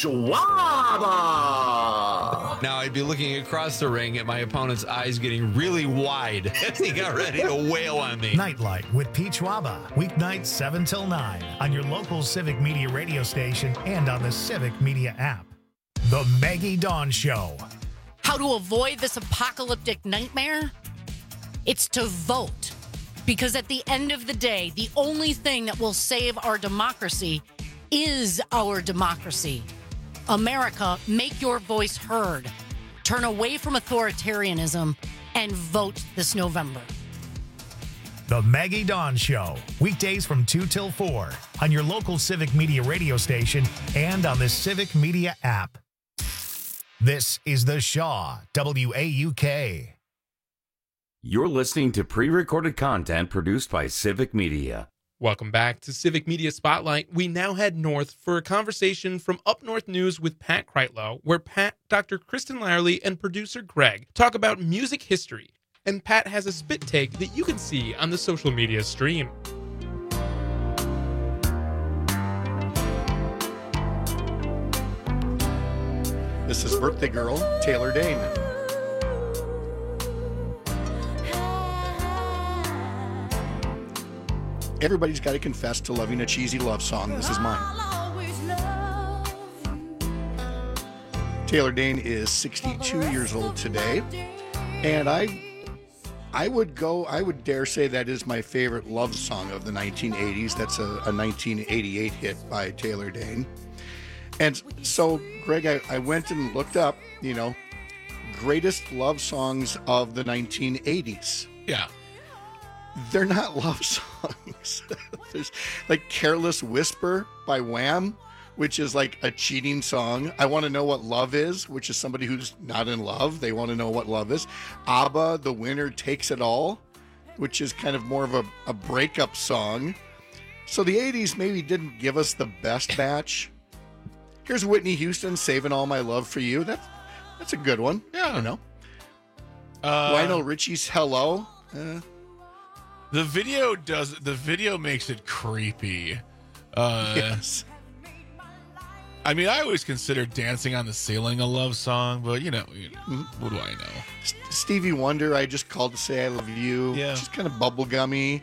Schwaba. Now I'd be looking across the ring at my opponent's eyes getting really wide as he got ready to wail on me. Nightlight with Pete Schwaba. Weeknights 7 till 9 on your local Civic Media radio station and on the Civic Media app. The Maggie Dawn Show. How to avoid this apocalyptic nightmare? It's to vote. Because at the end of the day, the only thing that will save our democracy is our democracy. America, make your voice heard. Turn away from authoritarianism and vote this November. The Maggie Dawn Show. Weekdays from 2 till 4 on your local Civic Media radio station and on the Civic Media app. This is The Shaw, WAUK. You're listening to pre-recorded content produced by Civic Media. Welcome back to Civic Media Spotlight. We now head north for a conversation from Up North News with Pat Kreitlow, where Pat, Dr. Kristen Lyerly, and producer Greg talk about music history. And Pat has a spit take that you can see on the social media stream. This is birthday girl, Taylor Dane. Everybody's got to confess to loving a cheesy love song. This is mine. Taylor Dane is 62 years old today, and I would dare say that is my favorite love song of the 1980s. That's a 1988 hit by Taylor Dane. And so, Greg, I went and looked up, greatest love songs of the 1980s. Yeah. They're not love songs. There's like Careless Whisper by Wham, which is like a cheating song. I Want to Know What Love Is, which is somebody who's not in love. They want to know what love is. ABBA, The Winner Takes It All, which is kind of more of a breakup song. So the 80s maybe didn't give us the best batch. Here's Whitney Houston, Saving All My Love for You. That's a good one. Yeah. I don't know. Lionel Richie's Hello. The video makes it creepy. Yes. I mean, I always consider Dancing on the Ceiling a love song, but what do I know? Stevie Wonder, I Just Called to Say I Love You. Yeah. Just kind of bubblegummy,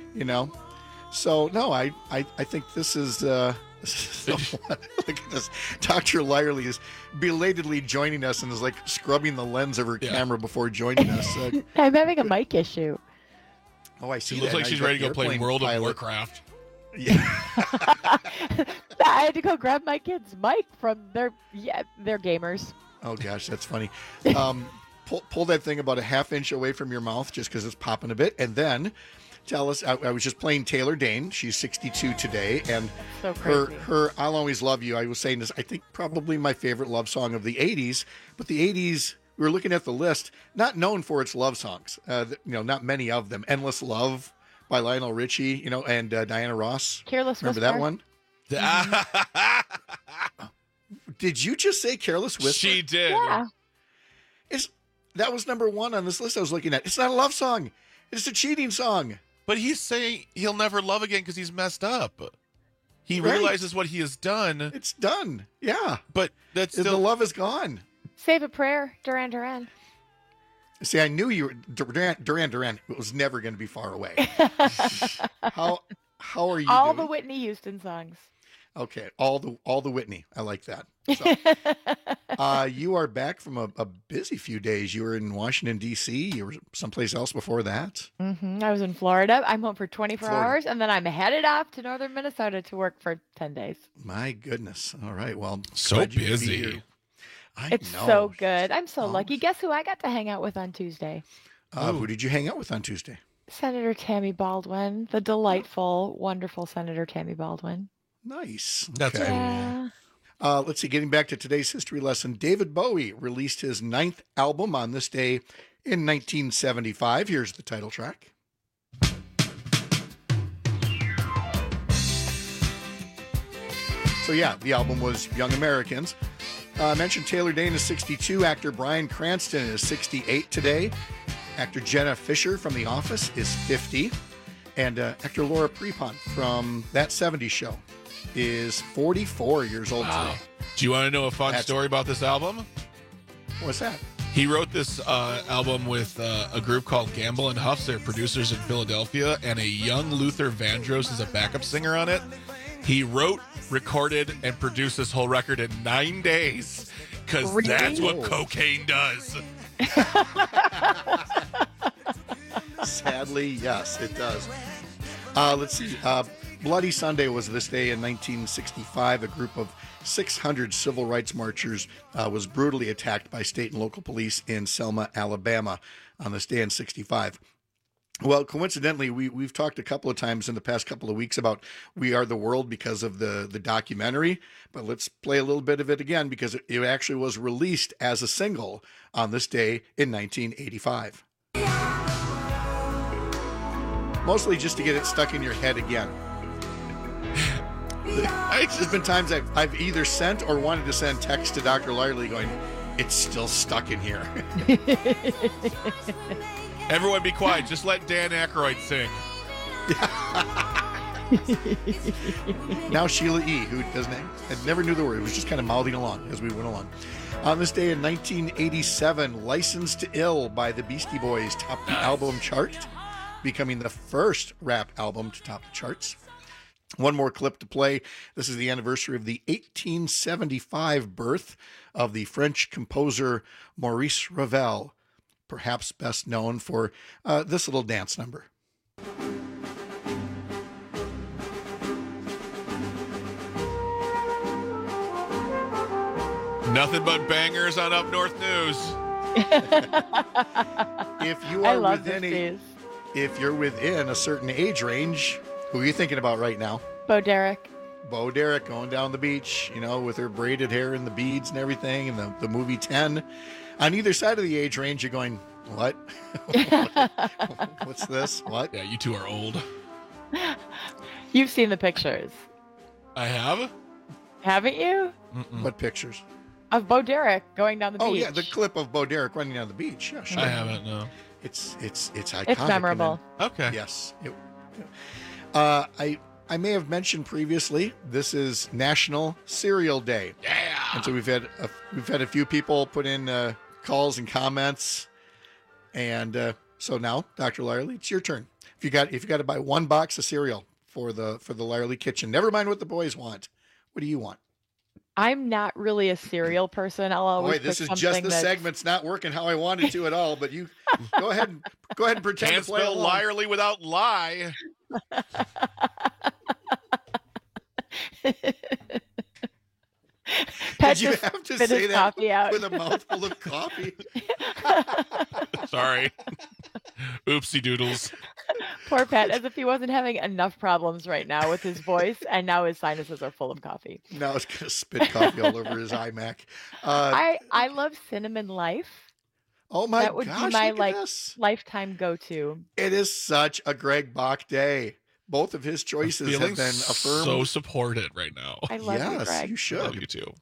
So, no, I think this is the one. Look at this. Dr. Lyerly is belatedly joining us and is like scrubbing the lens of her camera before joining us. I'm having a mic issue. Oh, I see. She looks like she's ready to go play World of Warcraft. Yeah. I had to go grab my kid's mic from they're gamers. Oh gosh, that's funny. Pull that thing about a half inch away from your mouth just because it's popping a bit, and then tell us. I was just playing Taylor Dane. She's 62 today, and so crazy. her "I'll Always Love You." I was saying this. I think probably my favorite love song of the 80s. But the 80s, we were looking at the list, not known for its love songs. Not many of them. "Endless Love" by Lionel Richie, and Diana Ross. Careless Remember Whisper. that one? Did you just say Careless Whisper? She did. Yeah. That was number one on this list I was looking at. It's not a love song. It's a cheating song. But he's saying he'll never love again because he's messed up. He Right. realizes what he has done. It's done. Yeah. But that's The still... love is gone. Save a Prayer, Duran Duran. See, I knew you were Duran was never going to be far away. How are you All doing? the Whitney Houston songs. Okay, all the Whitney. I like that. So, you are back from a busy few days. You were in Washington, D.C. You were someplace else before that. I was in Florida. I'm home for 24 Florida. hours, and then I'm headed off to northern Minnesota to work for 10 days. My goodness. All right. Well, So glad you could be busy. here. I It's know. so good. I'm so lucky. Guess who I got to hang out with on Tuesday? Who did you hang out with on Tuesday? Senator Tammy Baldwin, the delightful, wonderful Senator Tammy Baldwin. Nice. That's Okay. cool. Yeah. Let's see, getting back to today's history lesson, David Bowie released his 9th album on this day in 1975. Here's the title track. So yeah, the album was Young Americans. I mentioned Taylor Dane is 62. Actor Bryan Cranston is 68 today. Actor Jenna Fisher from The Office is 50. And actor Laura Prepon from That 70s Show is 44 years old today. Do you want to know a fun story about this album? What's that? He wrote this album with a group called Gamble and Huffs. They're producers in Philadelphia, and a young Luther Vandross is a backup singer on it. He wrote, recorded, and produced this whole record in 9 days because that's what cocaine does. Sadly, yes, it does. Let's see. Bloody Sunday was this day in 1965. A group of 600 civil rights marchers was brutally attacked by state and local police in Selma, Alabama on this day in 65. Well, coincidentally, we've talked a couple of times in the past couple of weeks about We Are the World because of the documentary, but let's play a little bit of it again because it actually was released as a single on this day in 1985. Mostly just to get it stuck in your head again. There's been times I've either sent or wanted to send text to Dr. Lyerly going, it's still stuck in here. Everyone be quiet. Just let Dan Aykroyd sing. Now Sheila E., who never knew the word, was just kind of mouthing along as we went along. On this day in 1987, Licensed to Ill by the Beastie Boys topped the album chart, becoming the first rap album to top the charts. One more clip to play. This is the anniversary of the 1875 birth of the French composer Maurice Ravel, perhaps best known for this little dance number. Nothing but bangers on Up North News. If you're within a certain age range, who are you thinking about right now? Bo Derek. Bo Derek going down the beach, with her braided hair and the beads and everything, and the movie 10. On either side of the age range, you're going, what? What's this? What? Yeah, you two are old. You've seen the pictures. I have? Haven't you? What pictures? Of Bo Derek going down the beach. Oh, yeah, the clip of Bo Derek running down the beach. Yeah, sure. I haven't, no. It's iconic. It's memorable. Okay. Yes. I may have mentioned previously, this is National Cereal Day. Yeah. And so we've had a few people put in calls and comments, and so now, Dr. Lyerly, it's your turn. If you got to buy one box of cereal for the Lyerly kitchen, never mind what the boys want. What do you want? I'm not really a cereal person. I'll always. Boy, this is just the segment's not working how I wanted to at all. But you go ahead and pretend Can't to play spell along. Lyerly without lie. Pat Did you just have to spit say his that coffee out. with a mouthful of coffee? Sorry. Oopsie doodles. Poor Pat, as if he wasn't having enough problems right now with his voice, and now his sinuses are full of coffee. Now it's gonna spit coffee all over his iMac. I love Cinnamon Life. Oh my That would gosh! be my look at this. lifetime go-to. It is such a Greg Bach day. Both of his choices have Feeling been affirmed. so supported right now. I love you, Yes, Greg. you I should. love you too.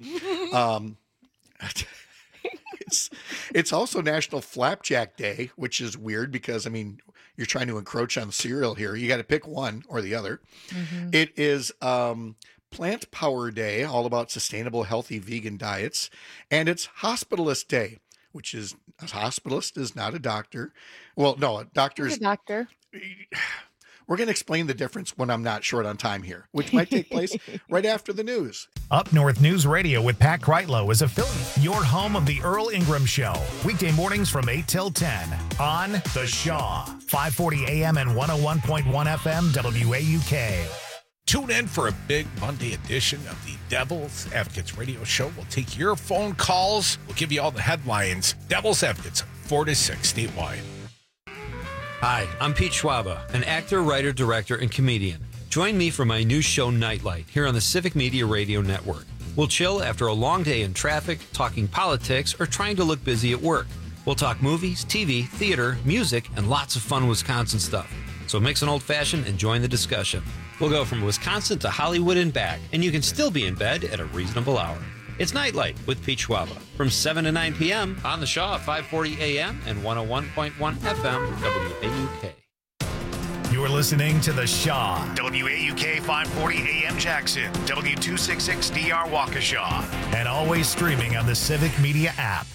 It's also National Flapjack Day, which is weird because you're trying to encroach on cereal here. You got to pick one or the other. Mm-hmm. It is Plant Power Day, all about sustainable, healthy vegan diets, and it's Hospitalist Day, which is a hospitalist is not a doctor. Well, no, a doctor He's is. a doctor. We're going to explain the difference when I'm not short on time here, which might take place right after the news. Up North News Radio with Pat Kreitlow is affiliate. Your home of the Earl Ingram Show. Weekday mornings from 8 till 10 on The Shaw. 540 AM and 101.1 FM WAUK. Tune in for a big Monday edition of the Devil's Advocates radio show. We'll take your phone calls. We'll give you all the headlines. Devil's Advocates, 4 to 6 statewide. Hi, I'm Pete Schwaba, an actor, writer, director, and comedian. Join me for my new show, Nightlight, here on the Civic Media Radio Network. We'll chill after a long day in traffic, talking politics, or trying to look busy at work. We'll talk movies, TV, theater, music, and lots of fun Wisconsin stuff. So mix an old-fashioned and join the discussion. We'll go from Wisconsin to Hollywood and back, and you can still be in bed at a reasonable hour. It's Nightlight with Pete Schwaba from 7 to 9 p.m. on the Shaw at 540 a.m. and 101.1 FM WAUK. You're listening to The Shaw, WAUK 540 AM Jackson, W266DR Waukesha, and always streaming on the Civic Media app.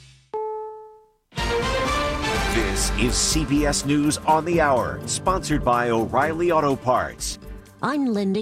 This is CBS News on the Hour, sponsored by O'Reilly Auto Parts. I'm Linda